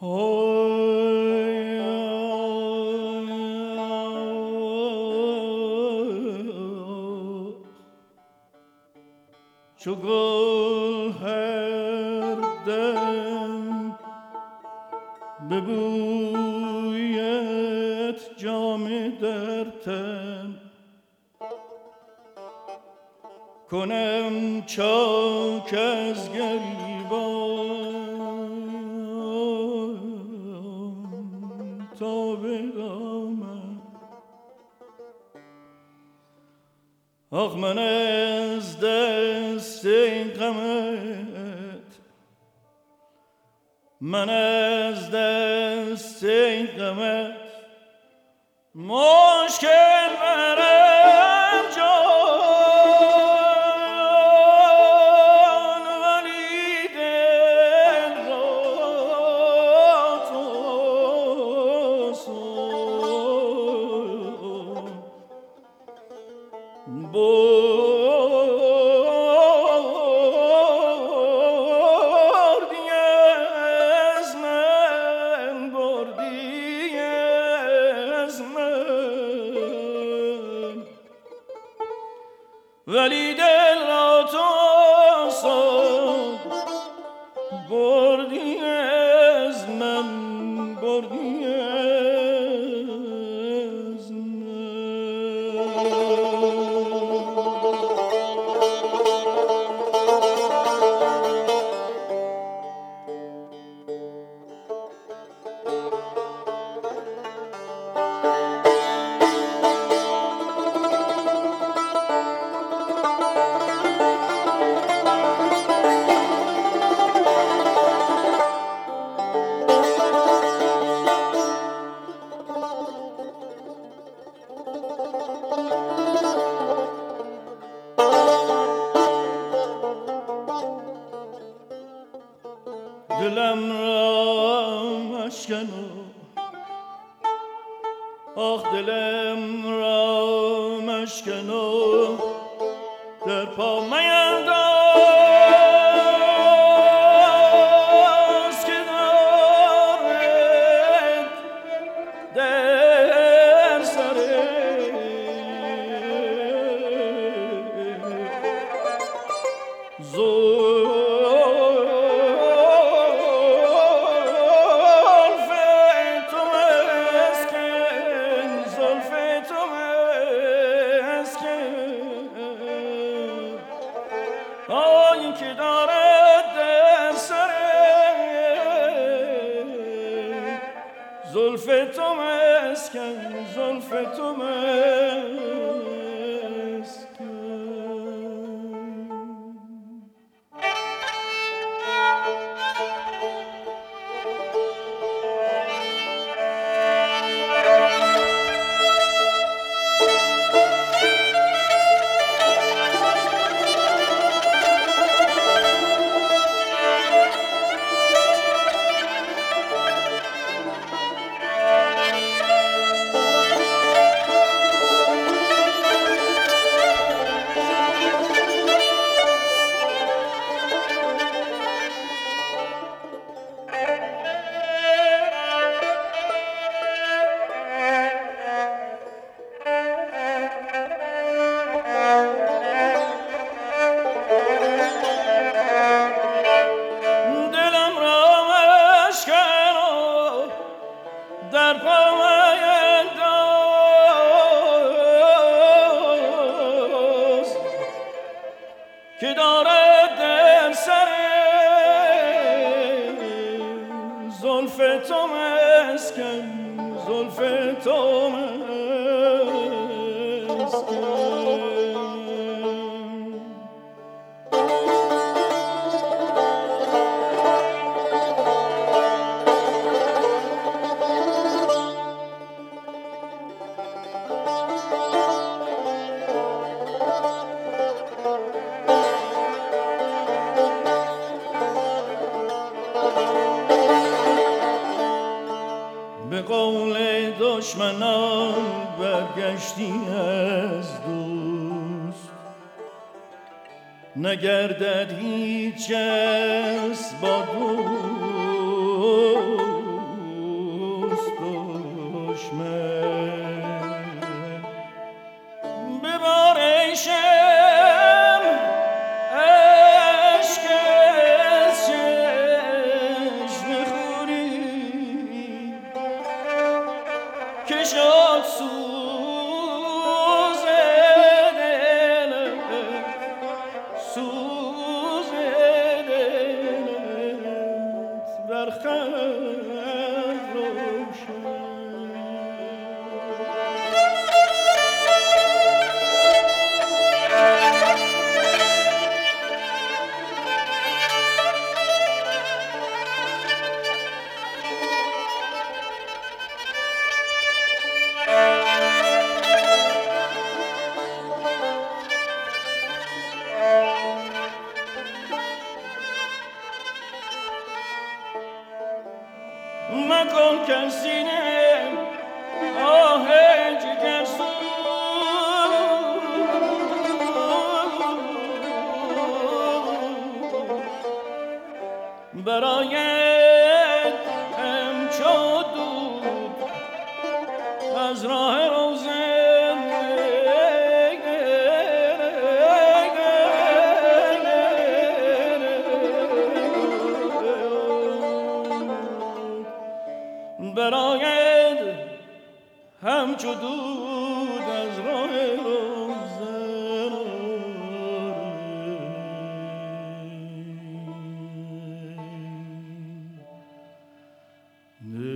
چو گل هر دم ببوید جام در تن، کنم چاک از گریبان تا به دامن. آخ من از دست غمت، من از دست غمت مشکل برم جان، ولی دل را تو بردی از من، بردی از من، ولی دل را تو بردی از من، بردی از من. دلم را مشکنو، آخ دلم را مشکنو، در پا مینداز که دارد در سر که دارد در سر زلف تو مسکن، زلف تو مسکن. در پا مینداز که دارد در سر زلف تو مسکن، زلف تو مسکن. به قول دشمنان برگشتی از دوست، نگردد هیچ کس با دوست شد سوز دلت سوز دلت بر خلق روشن مکن کسینه آه جگر برایت همچو دود از راه روزن برایت همچو دود از راه روزن نه